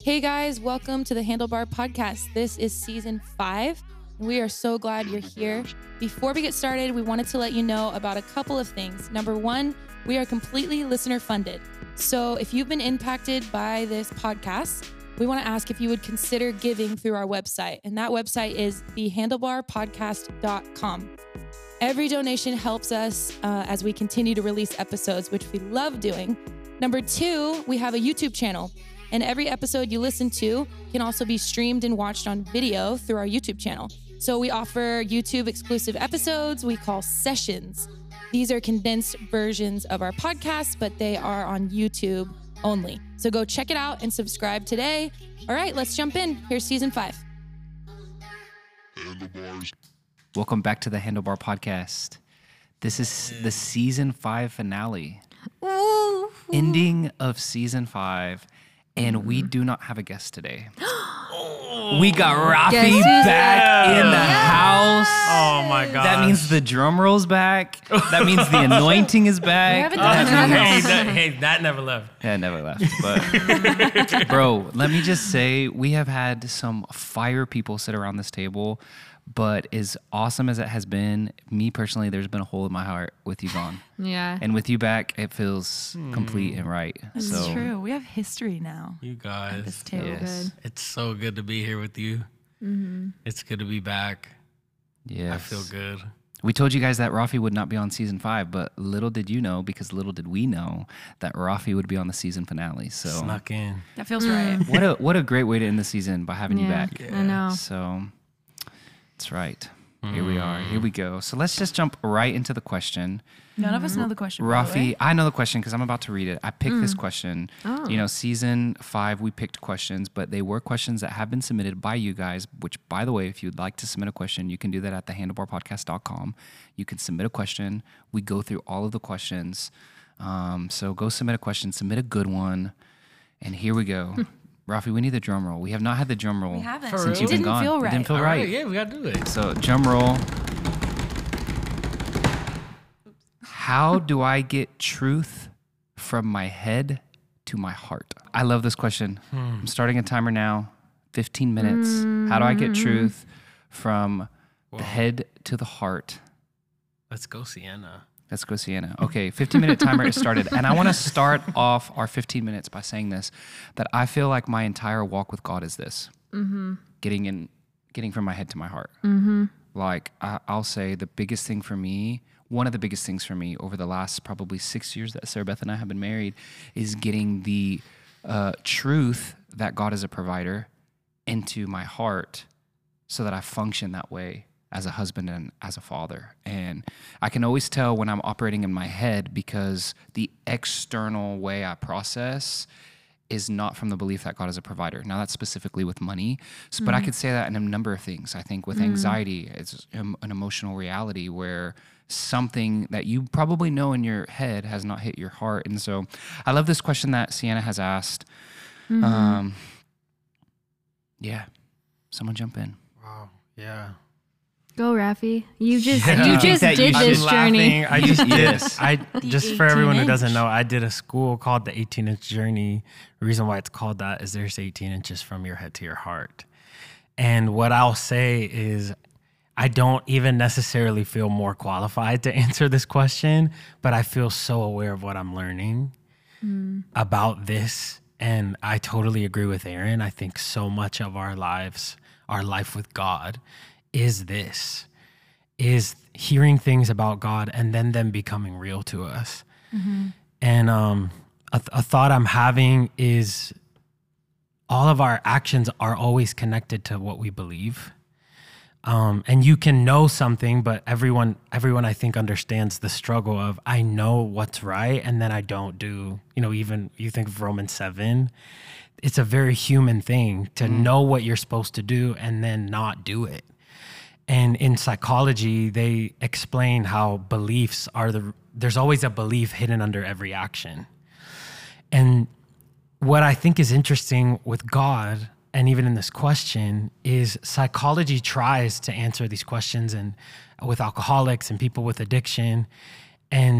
Hey guys, welcome to the Handlebar Podcast. This is season 5. We are so glad you're here. Before we get started, we wanted to let you know about a couple of things. Number 1, we are completely listener funded. So if you've been impacted by this podcast, we want to ask if you would consider giving through our website. And that website is thehandlebarpodcast.com. Every donation helps us as we continue to release episodes, which we love doing. Number 2, we have a YouTube channel. And every episode you listen to can also be streamed and watched on video through our YouTube channel. So we offer YouTube exclusive episodes we call sessions. These are condensed versions of our podcast, but they are on YouTube only. So go check it out and subscribe today. All right, let's jump in. Here's season 5. Welcome back to the Handlebar Podcast. This is the season 5 finale. Ooh. Ending of season 5. And we do not have a guest today. We got Rafi back in the house. Oh my God. That means the drum roll's back. That means the anointing is back. That never left. Yeah, it never left. But bro, let me just say, we have had some fire people sit around this table. But as awesome as it has been, me personally, there's been a hole in my heart with you gone. Yeah. And with you back, it feels complete and right. That's true. We have history now. You guys. This table. Yes. Good. It's so good to be here with you. Mm-hmm. It's good to be back. Yes. I feel good. We told you guys that Rafi would not be on season 5, but little did you know, because little did we know, that Rafi would be on the season finale. So Snuck in. That feels right. what a great way to end the season by having you back. I know. So that's right. Here we are. Here we go. So let's just jump right into the question. None of us know the question. by the way. Rafi, I know the question because I'm about to read it. I picked this question. Oh. You know, season 5, we picked questions, but they were questions that have been submitted by you guys, which, by the way, if you'd like to submit a question, you can do that at thehandlebarpodcast.com. You can submit a question. We go through all of the questions. So go submit a question, submit a good one. And here we go. Rafi, we need the drum roll. We have not had the drum roll We haven't. since real? you've been Didn't gone. feel It right. didn't feel All right. Yeah, we got to do it. So drum roll. How do I get truth from my head to my heart? I love this question. I'm starting a timer now. 15 minutes. How do I get truth from the head to the heart? Let's go, Sienna. Let's go, Sienna. Okay, 15-minute timer is started. And I want to start off our 15 minutes by saying this, that I feel like my entire walk with God is this. Getting from my head to my heart. Like, I'll say the biggest thing for me, one of the biggest things for me over the last probably 6 years that Sarah Beth and I have been married, is getting the truth that God is a provider into my heart so that I function that way as a husband and as a father. And I can always tell when I'm operating in my head because the external way I process is not from the belief that God is a provider. Now that's specifically with money, but I could say that in a number of things. I think with anxiety, it's an emotional reality where something that you probably know in your head has not hit your heart. And so I love this question that Sienna has asked. Yeah, someone jump in. Wow. Yeah. Go, Rafi. You just Yeah. you I just think that you did should- this journey. I just did. Yes. Just for everyone who 18-inch. doesn't know, I did a school called the 18-inch journey. The reason why it's called that is there's 18 inches from your head to your heart. And what I'll say is I don't even necessarily feel more qualified to answer this question, but I feel so aware of what I'm learning about this. And I totally agree with Aaron. I think so much of our lives, our life with God, is is hearing things about God and then them becoming real to us. And a thought I'm having is all of our actions are always connected to what we believe. And you can know something, but everyone I think understands the struggle of I know what's right and then I don't do, even you think of Romans 7, it's a very human thing to know what you're supposed to do and then not do it. And in psychology, they explain how beliefs are there's always a belief hidden under every action. And what I think is interesting with God, and even in this question, is psychology tries to answer these questions and with alcoholics and people with addiction. And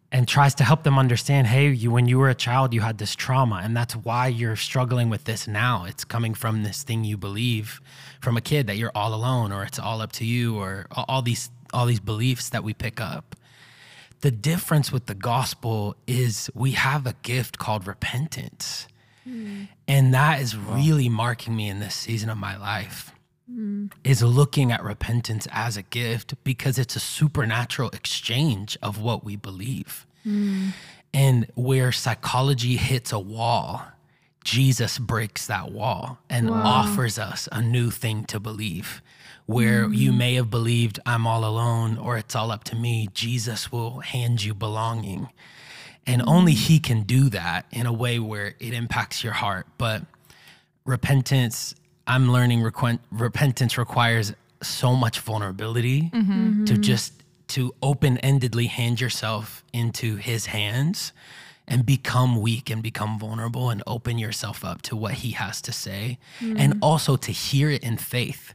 and tries to help them understand, hey, when you were a child, you had this trauma, and that's why you're struggling with this now. It's coming from this thing you believe from a kid, that you're all alone, or it's all up to you, or all these beliefs that we pick up. The difference with the gospel is we have a gift called repentance. And that is really marking me in this season of my life, is looking at repentance as a gift, because it's a supernatural exchange of what we believe. And where psychology hits a wall, Jesus breaks that wall and offers us a new thing to believe. Where you may have believed I'm all alone or it's all up to me, Jesus will hand you belonging. And only he can do that in a way where it impacts your heart. But repentance, I'm learning repentance requires so much vulnerability to open-endedly hand yourself into his hands and become weak and become vulnerable and open yourself up to what he has to say, and also to hear it in faith.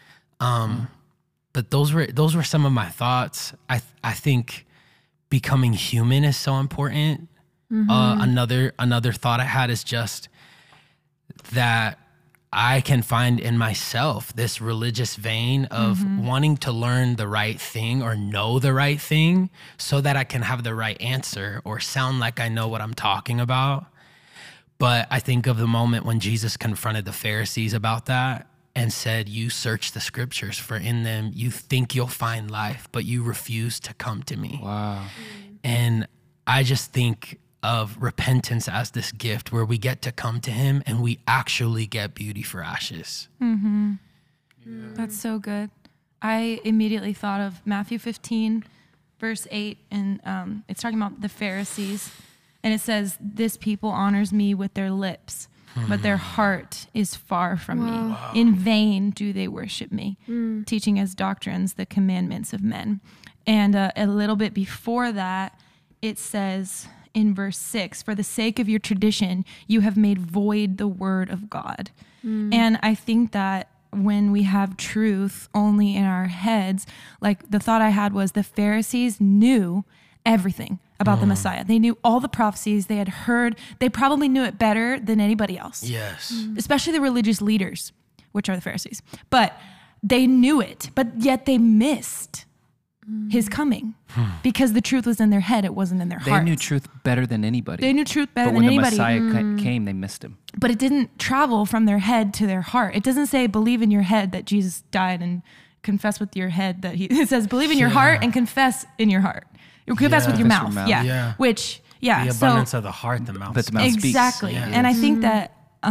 But those were some of my thoughts. I think becoming human is so important. Another thought I had is just that I can find in myself this religious vein of wanting to learn the right thing or know the right thing so that I can have the right answer or sound like I know what I'm talking about. But I think of the moment when Jesus confronted the Pharisees about that and said, you search the scriptures, for in them you think you'll find life, but you refuse to come to me. Wow. And I just think of repentance as this gift where we get to come to him and we actually get beauty for ashes. That's so good. I immediately thought of Matthew 15, verse 8, and it's talking about the Pharisees. And it says, this people honors me with their lips, but their heart is far from me. In vain do they worship me, teaching as doctrines the commandments of men. And a little bit before that, it says in verse 6, for the sake of your tradition, you have made void the word of God. And I think that when we have truth only in our heads, like the thought I had was the Pharisees knew everything about the Messiah. They knew all the prophecies they had heard. They probably knew it better than anybody else. Yes. Especially the religious leaders, which are the Pharisees. But they knew it, but yet they missed his coming because the truth was in their head. It wasn't in their heart. They knew truth better than anybody. They knew truth better but than when anybody. the Messiah came, they missed him. But it didn't travel from their head to their heart. It doesn't say believe in your head that Jesus died and confess with your head that he, it says believe in your heart and confess in your heart. You confess with your Confess mouth. your mouth. Yeah. Which, yeah. The abundance of the heart, the mouth. But the mouth speaks. Exactly. Yeah. And I think that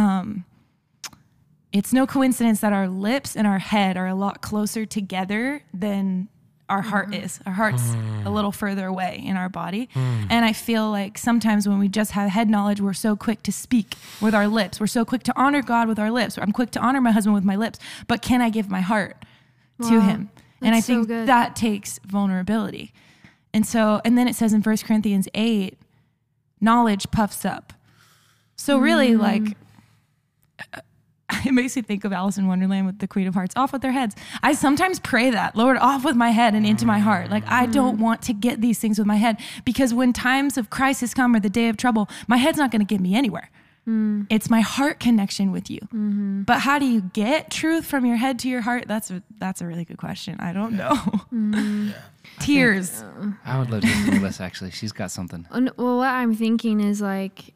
it's no coincidence that our lips and our head are a lot closer together than our heart is. Our heart's a little further away in our body. And I feel like sometimes when we just have head knowledge, we're so quick to speak with our lips. We're so quick to honor God with our lips. I'm quick to honor my husband with my lips. But can I give my heart to him? And I That's so think good. that takes vulnerability. And then it says in 1 Corinthians 8, knowledge puffs up. So really like, it makes me think of Alice in Wonderland with the Queen of Hearts, off with their heads. I sometimes pray that, Lord, off with my head and into my heart. Like I don't want to get these things with my head, because when times of crisis come or the day of trouble, my head's not going to get me anywhere. It's my heart connection with you. But how do you get truth from your head to your heart? That's a really good question. I don't know. Tears. I would love to hear from Melissa, actually. She's got something. Well, what I'm thinking is like,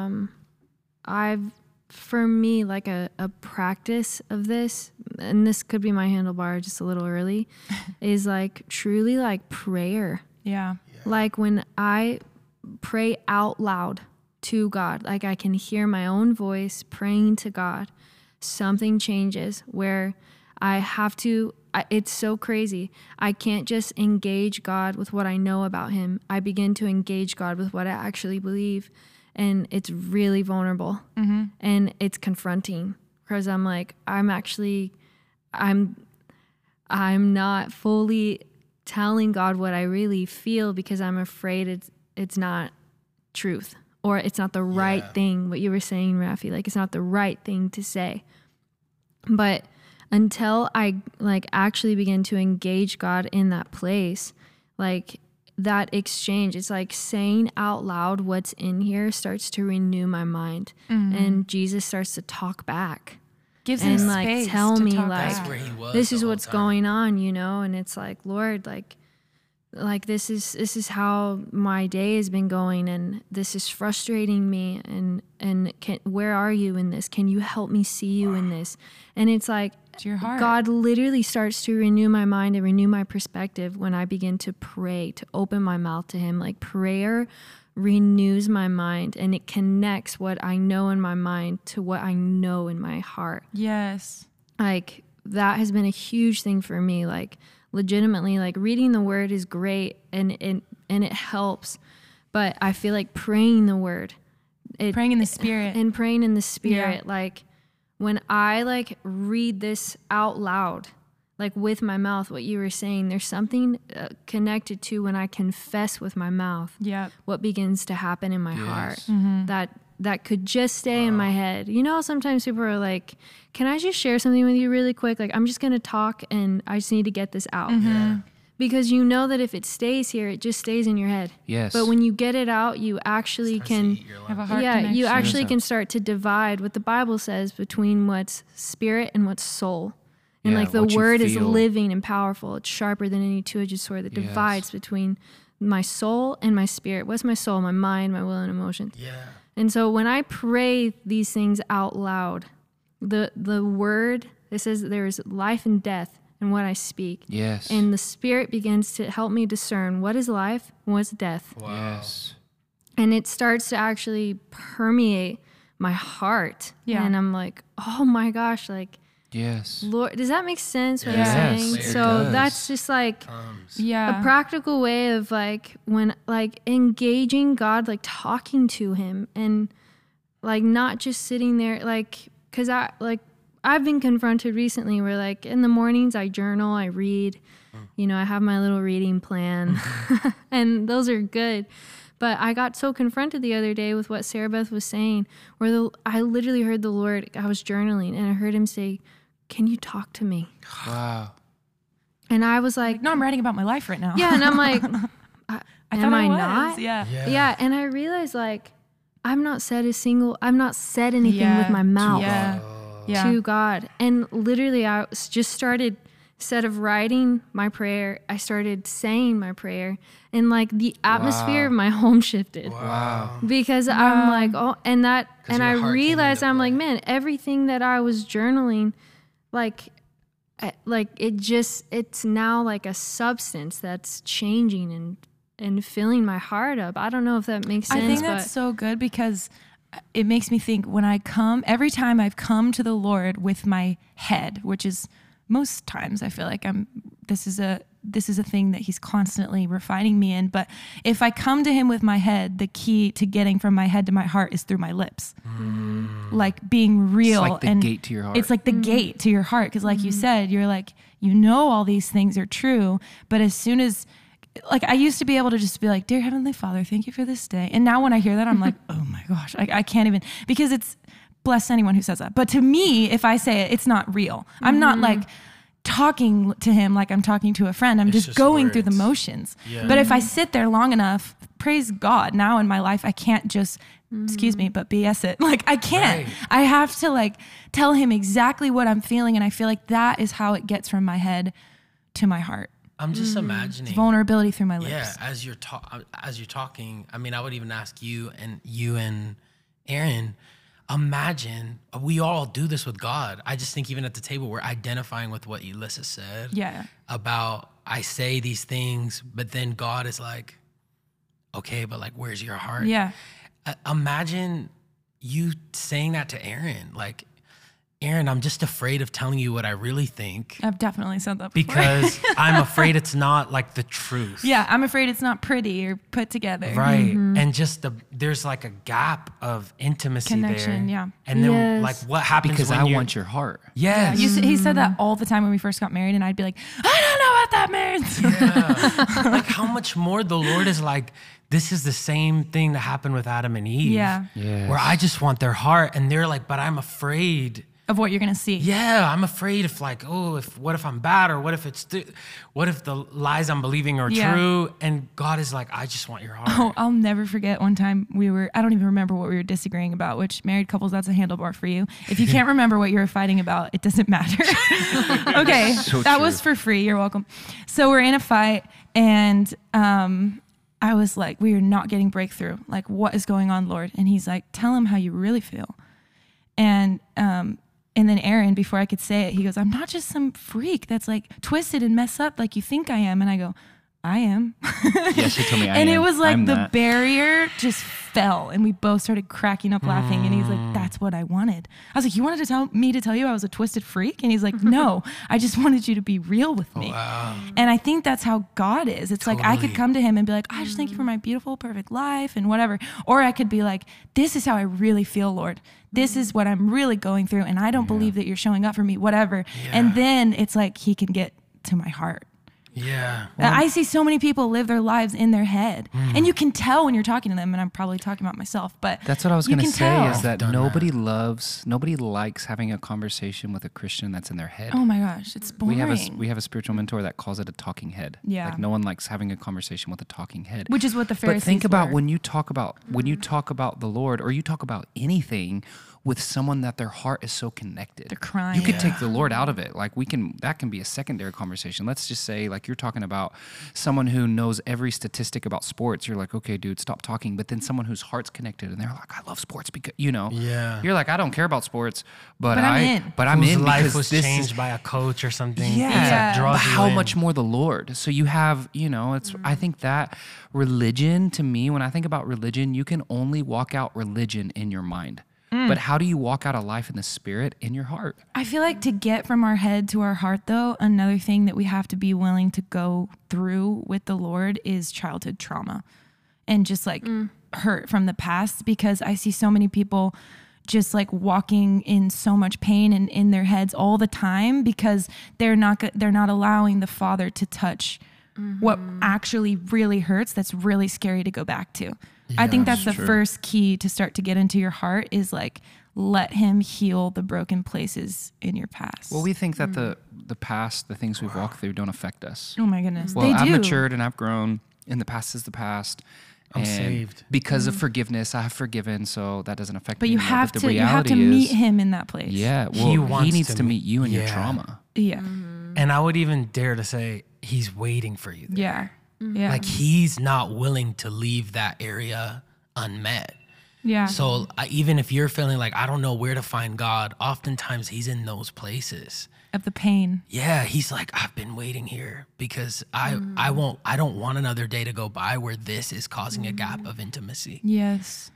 for me, like a practice of this, and this could be my handlebar just a little early, is like truly like prayer. Yeah. Like when I pray out loud to God, like I can hear my own voice praying to God, something changes where I have to, it's so crazy. I can't just engage God with what I know about him. I begin to engage God with what I actually believe. And it's really vulnerable and it's confronting, because I'm like, I'm not fully telling God what I really feel, because I'm afraid it's not truth, or it's not the right thing. What you were saying, Rafi, like it's not the right thing to say. But until I like actually begin to engage God in that place, like that exchange, it's like saying out loud what's in here starts to renew my mind. And Jesus starts to talk back. Gives him And like space tell to me talk like, back. where he was this the is whole what's time. going on, you know? And it's like, Lord, like this is how my day has been going, and this is frustrating me, and where are you in this? Can you help me see you in this? And it's like To your heart. God literally starts to renew my mind and renew my perspective when I begin to pray, to open my mouth to him. Like prayer renews my mind, and it connects what I know in my mind to what I know in my heart. Yes. Like that has been a huge thing for me. Like legitimately, like reading the word is great and it helps, but I feel like praying the word, Praying in the Spirit. and praying in the Spirit, like when I like read this out loud, like with my mouth, what you were saying, there's something connected to when I confess with my mouth, Yep. what begins to happen in my heart Mm-hmm. that could just stay in my head. You know, sometimes people are like, can I just share something with you really quick? Like, I'm just going to talk and I just need to get this out. Mm-hmm. Because you know that if it stays here, it just stays in your head. Yes. But when you get it out, you actually can, Have a heart yeah, connection. you actually Yes. can start to divide what the Bible says between what's spirit and what's soul. And Yeah, like the what you word is feel. living and powerful. It's sharper than any two-edged sword that Yes. divides between my soul and my spirit. What's my soul? My mind, my will, and emotions. Yeah. And so when I pray these things out loud, the word, it says that there is life and death in what I speak. Yes. And the Spirit begins to help me discern what is life and what's death. Yes. And it starts to actually permeate my heart. Yeah. And I'm like, oh my gosh, like, Yes. Lord, does that make sense what Yes, I'm saying? it So does. that's just like Yeah. a practical way of like when like engaging God, like talking to him and like not just sitting there like because I've been confronted recently where like in the mornings I journal, I read, you know, I have my little reading plan and those are good. But I got so confronted the other day with what Sarah Beth was saying where I literally heard the Lord, I was journaling and I heard him say, can you talk to me? Wow. And I was like, No, I'm writing about my life right now. yeah. And I'm like, I am thought I was. not? Yeah. Yeah. And I realized like, I've not said anything with Yeah. my mouth Yeah. Yeah. to God. And literally I just started, instead of writing my prayer, I started saying my prayer and like the atmosphere of my home shifted. Wow. Because I'm like, oh, and I your heart came realized into I'm like, play. man, everything that I was journaling, like it's now like a substance that's changing and filling my heart up. I don't know if that makes sense. I think that's so good because it makes me think when every time I've come to the Lord with my head, which is most times I feel like this is a thing that he's constantly refining me in. But if I come to him with my head, the key to getting from my head to my heart is through my lips. Like being real. It's like the and gate to your heart. It's like the gate to your heart. Cause like you said, you're like, you know, all these things are true. But as soon as, like I used to be able to just be like, dear Heavenly Father, thank you for this day. And now when I hear that, I'm like, oh my gosh, I can't even, because it's, bless anyone who says that. But to me, if I say it, it's not real. I'm not like talking to him like I'm talking to a friend. I'm just going through the words. motions. Yeah. But if I sit there long enough, praise God, now in my life, I can't just, excuse me, but BS it. Like I can't. Right. I have to like tell him exactly what I'm feeling. And I feel like that is how it gets from my head to my heart. I'm just imagining. Vulnerability through my lips. Yeah, as you're talking, I mean, I would even ask you and Aaron, imagine we all do this with God. I just think even at the table, we're identifying with what Ulysses said. Yeah. About I say these things, but then God is like, okay, but like, where's your heart? Yeah. Imagine you saying that to Aaron, like, Aaron, I'm just afraid of telling you what I really think I've definitely said that before. because I'm afraid it's not like the truth. Yeah, I'm afraid it's not pretty or put together. Right. And just there's like a gap of intimacy Connection, there. yeah. And then Yes. like what happens because when I you're- want your heart. Yes. He said that all the time when we first got married, and I'd be like, I don't know what that means. Yeah. Like how much more the Lord is like, this is the same thing that happened with Adam and Eve. Yeah. Yes. Where I just want their heart and they're like, but I'm afraid of what you're going to see. Yeah, I'm afraid if like, what if I'm bad, or what if what if the lies I'm believing are true? And God is like, I just want your heart. Oh, I'll never forget one time I don't even remember what we were disagreeing about, which married couples, that's a handlebar for you. If you can't remember what you were fighting about, it doesn't matter. Okay, So that true. was for free. You're welcome. So we're in a fight, and I was like, we are not getting breakthrough. Like, what is going on, Lord? And he's like, tell him how you really feel. And then Aaron, before I could say it, he goes, I'm not just some freak that's like twisted and messed up like you think I am. And I go, I am. Yes, he told me I am. And it was like I'm the that. barrier just fell, and we both started cracking up laughing. And he's like, that's what I wanted. I was like, you wanted to tell you I was a twisted freak? And he's like, no, I just wanted you to be real with me. Wow. And I think that's how God is. It's like I could Totally. come to him and be like, I just thank you for my beautiful, perfect life and whatever. Or I could be like, this is how I really feel, Lord. This is what I'm really going through. And I don't believe that you're showing up for me, whatever. And then it's like he can get to my heart. Yeah. I see so many people live their lives in their head. And you can tell when you're talking to them, and I'm probably talking about myself, but That's what I was you going to can say tell. is that Done nobody likes having a conversation with a Christian that's in their head. Oh my gosh, it's boring. We have a spiritual mentor that calls it a talking head. Yeah. Like no one likes having a conversation with a talking head. Which is what the Pharisees But think about were. when you talk about the Lord, or you talk about anything with someone that their heart is so connected. They're crying. You could take the Lord out of it. Like that can be a secondary conversation. Let's just say like you're talking about someone who knows every statistic about sports. You're like, okay, dude, stop talking. But then someone whose heart's connected and they're like, I love sports because, Yeah. you're like, I don't care about sports, but I'm in. But I'm Whose in life because was this changed is, by a coach or something. yeah. It's like Yeah. draws But you how in. much more the Lord? So you have, it's, I think that religion, to me, when I think about religion, you can only walk out religion in your mind. But how do you walk out a life in the spirit in your heart? I feel like to get from our head to our heart, though, another thing that we have to be willing to go through with the Lord is childhood trauma and just like hurt from the past, because I see so many people just like walking in so much pain and in their heads all the time because they're not allowing the Father to touch what actually really hurts. That's really scary to go back to. I think that's the first key to start to get into your heart is like, let him heal the broken places in your past. Well, we think that the past, the things we've walked through don't affect us. Oh my goodness. Well, They I've do. matured and I've grown, and the past is the past. I'm and saved. because of forgiveness. I have forgiven, so that doesn't affect But me you anymore. have the to reality meet is, him in that place. Yeah, well, He he wants needs to to meet you in your yeah. trauma. Yeah. And I would even dare to say he's waiting for you there. Yeah. Yeah. Like he's not willing to leave that area unmet. yeah. So even if you're feeling like, I don't know where to find God, oftentimes he's in those places. Of the pain. Yeah, he's like, I've been waiting here because I don't want another day to go by where this is causing a gap of intimacy. Yes.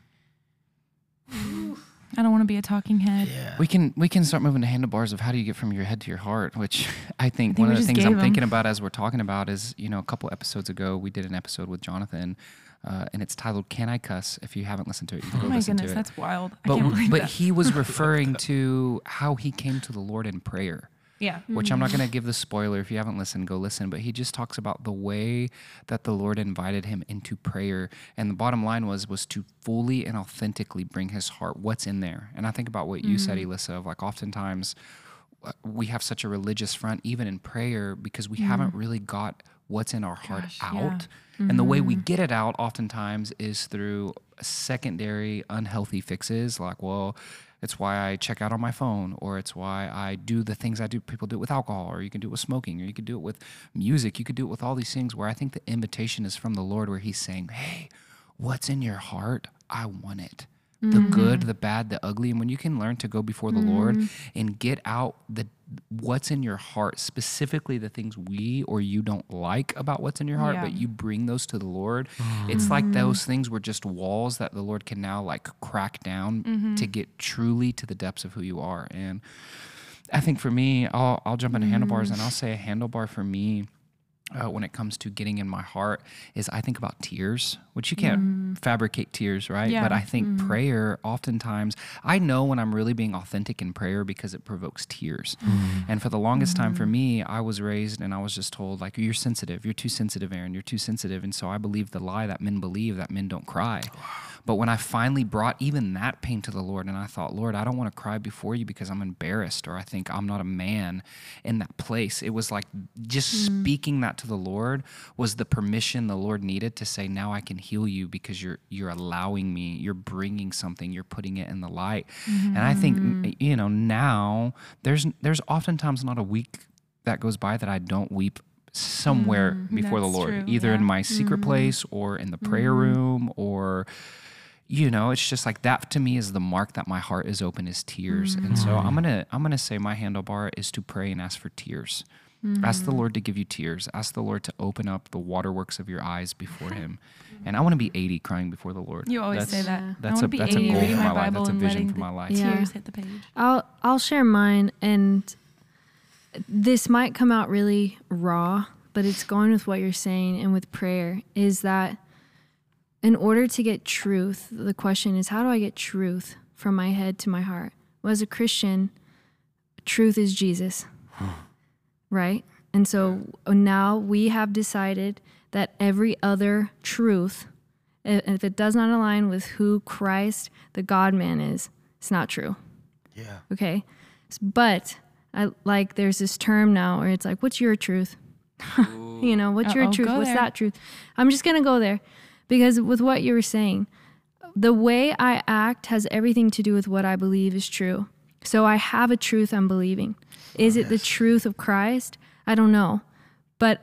I don't want to be a talking head. Yeah. We can start moving to handlebars of how do you get from your head to your heart, which I think one we of the just things gave I'm 'em. thinking about as we're talking about is, a couple episodes ago, we did an episode with Jonathan, and it's titled Can I Cuss? If you haven't listened to it, you can Oh go my listen goodness, to it. that's wild. I can't believe But that. he was referring to how he came to the Lord in prayer. Yeah. Which I'm not going to give the spoiler. If you haven't listened, go listen. But he just talks about the way that the Lord invited him into prayer. And the bottom line was to fully and authentically bring his heart, what's in there. And I think about what you said, Elissa, of like oftentimes we have such a religious front, even in prayer, because we haven't really got what's in our heart out. yeah. And the way we get it out oftentimes is through secondary unhealthy fixes, like, well, it's why I check out on my phone, or it's why I do the things I do. People do it with alcohol, or you can do it with smoking, or you could do it with music. You could do it with all these things, where I think the invitation is from the Lord, where he's saying, hey, what's in your heart? I want it. The good, the bad, the ugly. And when you can learn to go before the Lord and get out what's in your heart, specifically the things we or you don't like about what's in your heart, Yeah. but you bring those to the Lord. It's like those things were just walls that the Lord can now like crack down to get truly to the depths of who you are. And I think for me, I'll jump into handlebars, and I'll say a handlebar for me, when it comes to getting in my heart, is I think about tears, which you can't fabricate tears, right? Yeah. But I think prayer, oftentimes, I know when I'm really being authentic in prayer because it provokes tears. And for the longest time for me, I was raised and I was just told, like, you're sensitive. You're too sensitive, Aaron. You're too sensitive. And so I believed the lie that men believe, that men don't cry. But when I finally brought even that pain to the Lord, and I thought, Lord, I don't want to cry before you because I'm embarrassed, or I think I'm not a man in that place. It was like just speaking that to the Lord was the permission the Lord needed to say, now I can heal you because you're allowing me, you're bringing something, you're putting it in the light. And I think, now there's oftentimes not a week that goes by that I don't weep somewhere before the Lord, true. either in my secret place or in the prayer room, or it's just like that to me is the mark that my heart is open, is tears. And so I'm gonna say my handlebar is to pray and ask for tears. Ask the Lord to give you tears. Ask the Lord to open up the waterworks of your eyes before Him. And I want to be 80 crying before the Lord. You always say that. That's I a be goal 80, for reading my life. Bible That's a and vision letting for my life. the Yeah. tears hit the page. I'll share mine, and this might come out really raw, but it's going with what you're saying and with prayer, is that in order to get truth, the question is, how do I get truth from my head to my heart? Well, as a Christian, truth is Jesus, right? And so now we have decided that every other truth, if it does not align with who Christ, the God-man is, it's not true. Yeah. Okay? But there's this term now where it's like, what's your truth? What's your truth? Go What's there. that truth? I'm just going to go there because with what you were saying, the way I act has everything to do with what I believe is true. So I have a truth I'm believing. Is it the truth of Christ? I don't know. But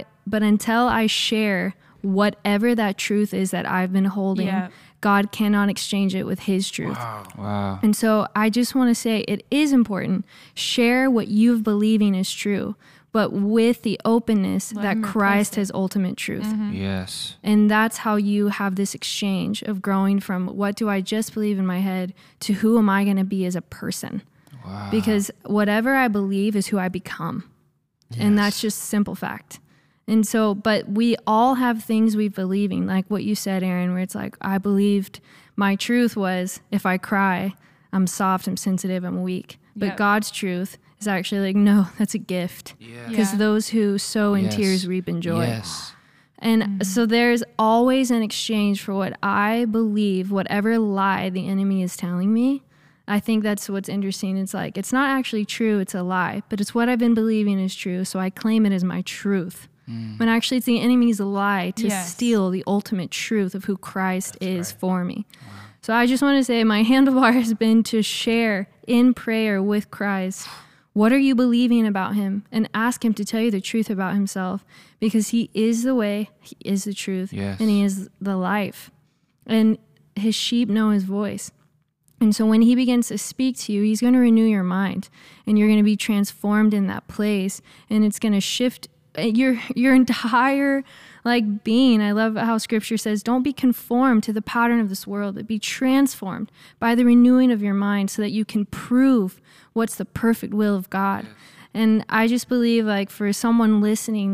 until I share whatever that truth is that I've been holding, Yeah. God cannot exchange it with His truth. Wow. And so I just want to say it is important. Share what you've believing is true, but with the openness that him Christ replace it. has ultimate truth. Yes. And that's how you have this exchange of growing from what do I just believe in my head to who am I going to be as a person? Wow. Because whatever I believe is who I become. And that's just simple fact. And so, but we all have things we believing, like what you said, Aaron, where it's like, I believed my truth was if I cry, I'm soft, I'm sensitive, I'm weak. But Yep. God's truth is actually like, no, that's a gift. Yeah. Because Yeah. those who sow in Yes. tears reap in joy. Yes. And so there's always an exchange for what I believe, whatever lie the enemy is telling me. I think that's what's interesting. It's like, it's not actually true, it's a lie, but it's what I've been believing is true, so I claim it as my truth. When actually it's the enemy's lie to Yes. steal the ultimate truth of who Christ is for me. So I just want to say my handlebar has been to share in prayer with Christ. What are you believing about Him? And ask Him to tell you the truth about Himself, because He is the way, He is the truth, Yes. and He is the life. And His sheep know His voice. And so when He begins to speak to you, He's going to renew your mind, and you're going to be transformed in that place, and it's going to shift your entire being. I love how Scripture says, don't be conformed to the pattern of this world, but be transformed by the renewing of your mind so that you can prove what's the perfect will of God. And I just believe for someone listening,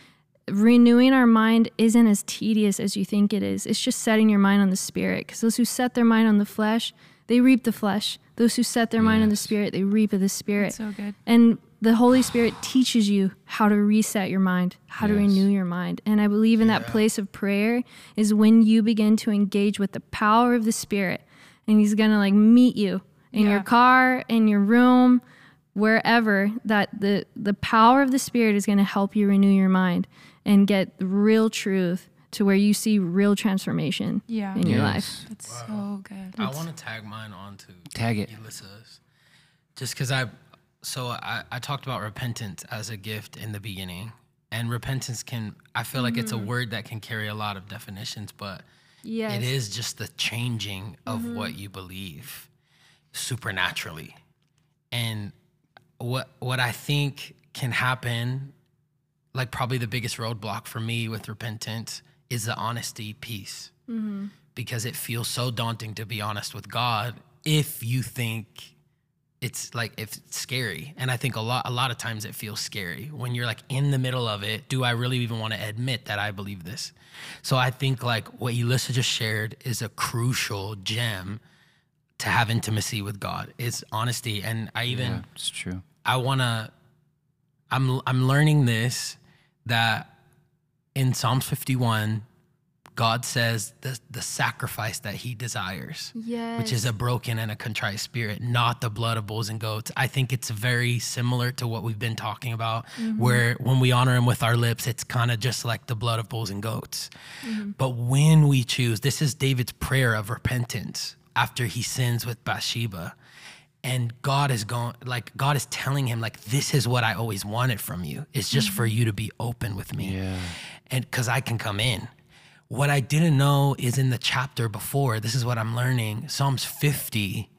renewing our mind isn't as tedious as you think it is. It's just setting your mind on the Spirit, because those who set their mind on the flesh, they reap the flesh. Those who set their mind on the Spirit, they reap of the Spirit. So good. And the Holy Spirit teaches you how to reset your mind, how to renew your mind. And I believe in that place of prayer is when you begin to engage with the power of the Spirit, and He's going to meet you in your car, in your room, wherever, that the power of the Spirit is going to help you renew your mind and get real truth to where you see real transformation in your life. That's so good. I want to tag mine onto Tag it. Alyssa's, just because I talked about repentance as a gift in the beginning, and repentance I feel like it's a word that can carry a lot of definitions, but Yes. it is just the changing of what you believe supernaturally. And what I think can happen, probably the biggest roadblock for me with repentance, is the honesty piece. Because it feels so daunting to be honest with God if you think it's if it's scary. And I think a lot of times it feels scary when you're in the middle of it. Do I really even want to admit that I believe this? So I think what Alyssa just shared is a crucial gem to have intimacy with God. It's honesty. And It's true. I'm learning this, that in Psalms 51, God says the sacrifice that he desires, Yes. which is a broken and a contrite spirit, not the blood of bulls and goats. I think it's very similar to what we've been talking about, where when we honor him with our lips, it's kind of just like the blood of bulls and goats. But when we choose, this is David's prayer of repentance after he sins with Bathsheba. And God is telling him, like, this is what I always wanted from you. It's just for you to be open with me. Yeah. And because I can come in. What I didn't know is in the chapter before, this is what I'm learning, Psalms 50,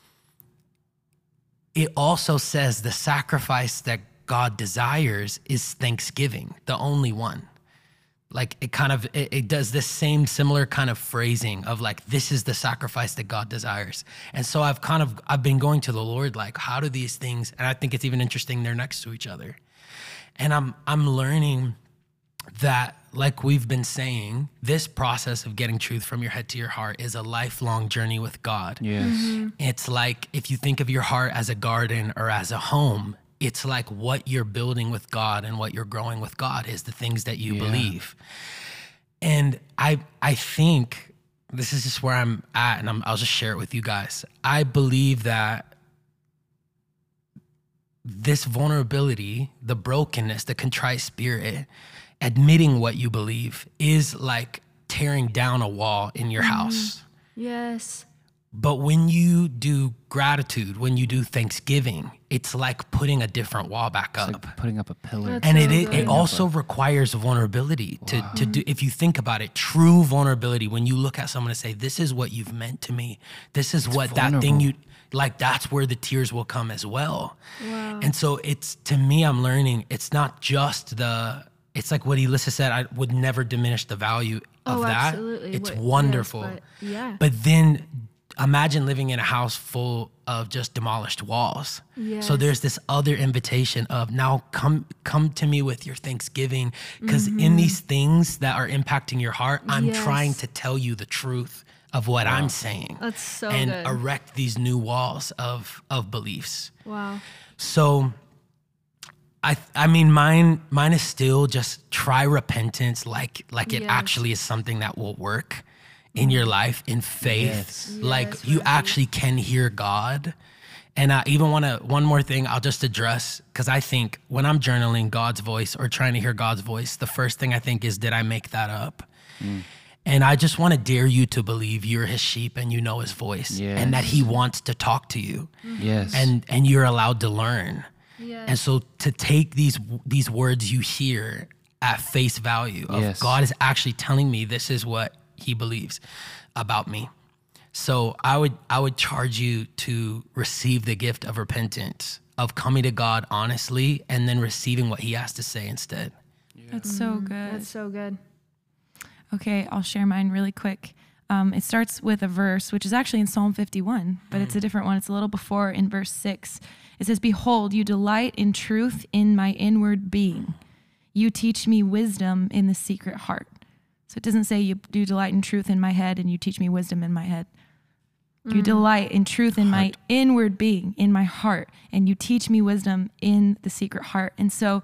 it also says the sacrifice that God desires is thanksgiving, the only one. Like it does this same similar kind of phrasing of like, this is the sacrifice that God desires. And so I've been going to the Lord, like, how do these things, and I think it's even interesting, they're next to each other. And I'm learning that, like we've been saying, this process of getting truth from your head to your heart is a lifelong journey with God. Yes. It's like, if you think of your heart as a garden or as a home, it's like what you're building with God and what you're growing with God is the things that you believe. And I think this is just where I'm at, and I'll just share it with you guys. I believe that this vulnerability, the brokenness, the contrite spirit, admitting what you believe is like tearing down a wall in your house. Yes. But when you do gratitude, when you do thanksgiving, it's like putting a different wall back up. Like putting up a pillar. That's And so it good. also requires vulnerability to do, if you think about it, true vulnerability. When you look at someone and say, this is what you've meant to me, this is what that thing you, like, that's where the tears will come as well. Wow. And so it's, to me, I'm learning, it's not just it's like what Elissa said, I would never diminish the value of that. Absolutely. It's Yes, wonderful. but yeah. But then imagine living in a house full of just demolished walls. Yes. So there's this other invitation of, now come to me with your thanksgiving, because in these things that are impacting your heart, I'm Yes. trying to tell you the truth of what I'm saying. That's so and good. erect these new walls of beliefs. Wow. So I mean, mine is still just try repentance like it Yes. actually is something that will work in your life in faith. Yes. Like Yes, you right. actually can hear God. And I even one more thing I'll just address, because I think when I'm journaling God's voice or trying to hear God's voice, the first thing I think is, did I make that up? And I just want to dare you to believe you're his sheep and you know his voice, and that he wants to talk to you, Yes. and you're allowed to learn. Yes. And so to take these words you hear at face value of, Yes. God is actually telling me this is what he believes about me. So I would charge you to receive the gift of repentance, of coming to God honestly, and then receiving what he has to say instead. That's so good. That's so good. Okay, I'll share mine really quick. It starts with a verse, which is actually in Psalm 51, but it's a different one. It's a little before, in verse 6. It says, "Behold, you delight in truth in my inward being. You teach me wisdom in the secret heart." So it doesn't say you delight in truth in my head and you teach me wisdom in my head. You delight in truth in my inward being, in my heart, and you teach me wisdom in the secret heart. And so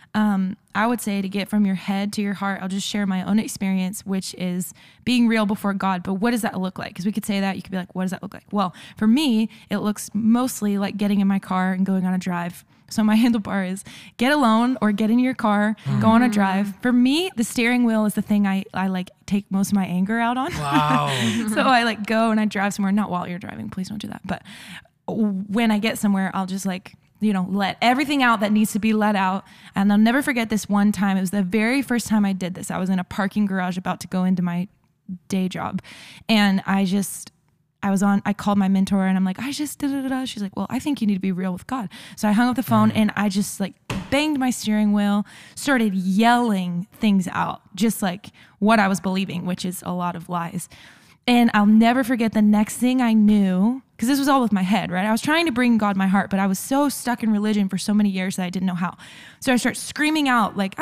I would say, to get from your head to your heart, I'll just share my own experience, which is being real before God. But what does that look like? Because we could say that. You could be like, what does that look like? Well, for me, it looks mostly like getting in my car and going on a drive. So my handlebar is get alone or get in your car, go on a drive. For me, the steering wheel is the thing I like take most of my anger out on. Wow. So I like go and I drive somewhere, not while you're driving, please don't do that. But when I get somewhere, I'll just like, let everything out that needs to be let out. And I'll never forget this one time. It was the very first time I did this. I was in a parking garage about to go into my day job. And I called my mentor and I'm like, She's like, well, I think you need to be real with God. So I hung up the phone and I just like banged my steering wheel, started yelling things out, just like what I was believing, which is a lot of lies. And I'll never forget the next thing I knew, because this was all with my head, right? I was trying to bring God my heart, but I was so stuck in religion for so many years that I didn't know how. So I start screaming out like,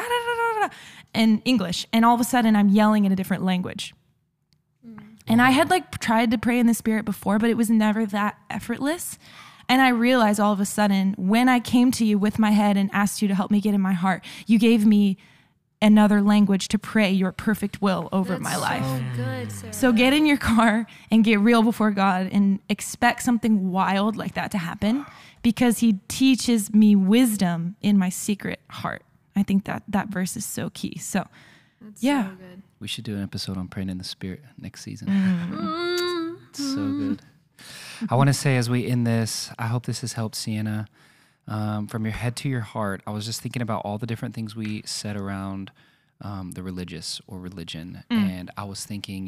in English. And all of a sudden I'm yelling in a different language. And I had like tried to pray in the Spirit before, but it was never that effortless. And I realized all of a sudden, when I came to you with my head and asked you to help me get in my heart, you gave me another language to pray your perfect will over my life. So good, Sarah. So get in your car and get real before God and expect something wild like that to happen, because he teaches me wisdom in my secret heart. I think that verse is so key. So That's yeah. so good. We should do an episode on praying in the Spirit next season. It's so Mm-hmm. good. I want to say as we end this, I hope this has helped Sienna. From your head to your heart, I was just thinking about all the different things we said around the religious or religion. And I was thinking,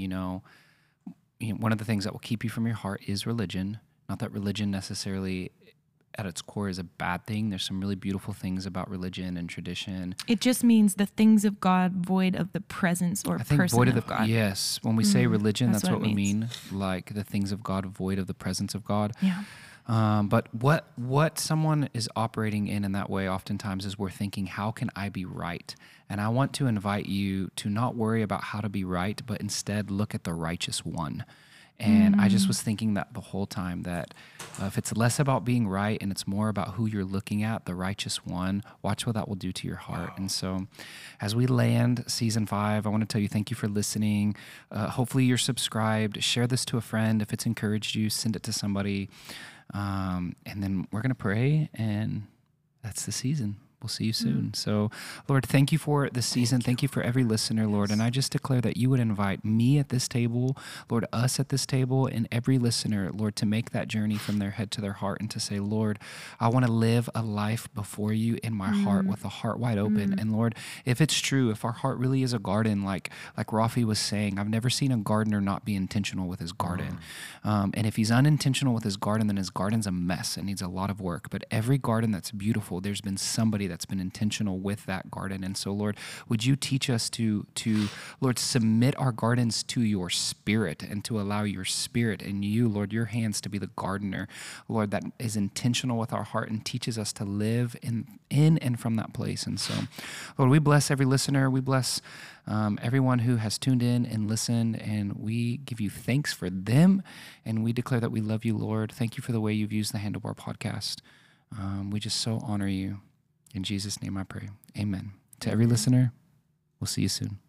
one of the things that will keep you from your heart is religion. Not that religion necessarily at its core is a bad thing. There's some really beautiful things about religion and tradition. It just means the things of God void of the presence or I think person void of of the God. Yes, when we say religion, That's that's what what it we means. mean, like the things of God void of the presence of God. Yeah. But what someone is operating in that way oftentimes is we're thinking, how can I be right? And I want to invite you to not worry about how to be right, but instead look at the righteous one. And I just was thinking that the whole time, that if it's less about being right and it's more about who you're looking at, the righteous one, watch what that will do to your heart. And so as we land season 5, I want to tell you thank you for listening. Hopefully you're subscribed. Share this to a friend. If it's encouraged you, send it to somebody. And then we're going to pray, and that's the season. We'll see you soon. So, Lord, thank you for this season. Thank you for every listener, Lord. And I just declare that you would invite me at this table, Lord, us at this table, and every listener, Lord, to make that journey from their head to their heart and to say, Lord, I want to live a life before you in my heart with a heart wide open. And Lord, if it's true, if our heart really is a garden, like Rafi was saying, I've never seen a gardener not be intentional with his garden. And if he's unintentional with his garden, then his garden's a mess and needs a lot of work. But every garden that's beautiful, there's been somebody that's been intentional with that garden. And so, Lord, would you teach us to Lord, submit our gardens to your Spirit, and to allow your Spirit and you, Lord, your hands to be the gardener, Lord, that is intentional with our heart and teaches us to live in and from that place. And so, Lord, we bless every listener. We bless everyone who has tuned in and listened, and we give you thanks for them, and we declare that we love you, Lord. Thank you for the way you've used the Handlebar podcast. We just so honor you. In Jesus' name I pray. Amen. To every listener, we'll see you soon.